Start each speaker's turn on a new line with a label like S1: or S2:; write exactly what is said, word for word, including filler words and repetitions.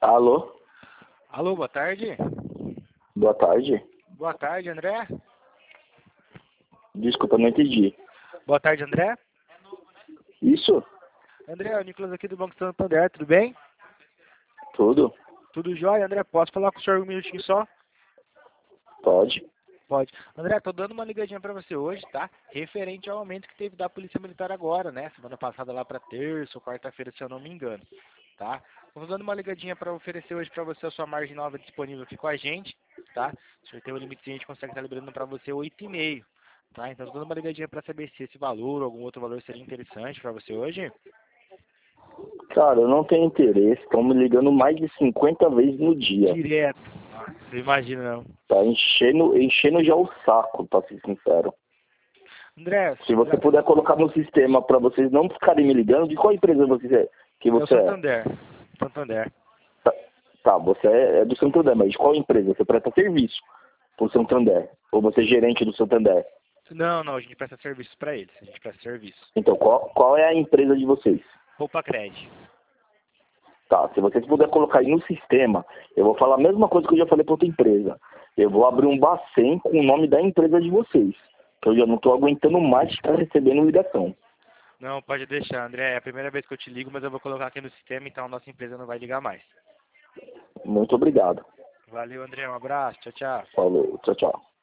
S1: Alô?
S2: Alô, boa tarde.
S1: Boa tarde.
S2: Boa tarde, André.
S1: Desculpa, não entendi.
S2: Boa tarde, André.
S1: Isso?
S2: André, é o Nicolas aqui do Banco Santander, tudo bem?
S1: Tudo?
S2: Tudo jóia, André? Posso falar com o senhor um minutinho só?
S1: Pode?
S2: Pode. André, tô dando uma ligadinha pra você hoje, tá? Referente ao aumento que teve da Polícia Militar agora, né? Semana passada lá pra terça ou quarta-feira, se eu não me engano, tá? Tô dando uma ligadinha pra oferecer hoje pra você a sua margem nova disponível aqui com a gente, tá? O senhor tem um limite que a gente consegue estar liberando pra você oito e meio, tá? Então tô dando uma ligadinha pra saber se esse valor ou algum outro valor seria interessante pra você hoje.
S1: Cara, eu não tenho interesse. Estão me ligando mais de cinquenta vezes no dia.
S2: Direto. Nossa, não imagina não.
S1: Tá enchendo, enchendo já o saco, pra ser sincero.
S2: André,
S1: Se você puder colocar no sistema pra vocês não ficarem me ligando, de qual empresa você é? Que
S2: é o
S1: você é?
S2: Santander. Santander.
S1: Tá, tá, você é do Santander, mas de qual empresa? Você presta serviço pro Santander? Ou você é gerente do Santander?
S2: Não, não, a gente presta serviço pra eles. A gente presta serviço.
S1: Então, qual, qual é a empresa de vocês?
S2: Roupa Cred.
S1: Tá, se vocês puderem colocar aí no sistema, eu vou falar a mesma coisa que eu já falei para outra empresa. Eu vou abrir um Bacen com o nome da empresa de vocês. Que eu já não estou aguentando mais estar recebendo ligação.
S2: Não, pode deixar, André. É a primeira vez que eu te ligo, mas eu vou colocar aqui no sistema, então a nossa empresa não vai ligar mais.
S1: Muito obrigado.
S2: Valeu, André. Um abraço. Tchau, tchau.
S1: Falou, tchau, tchau.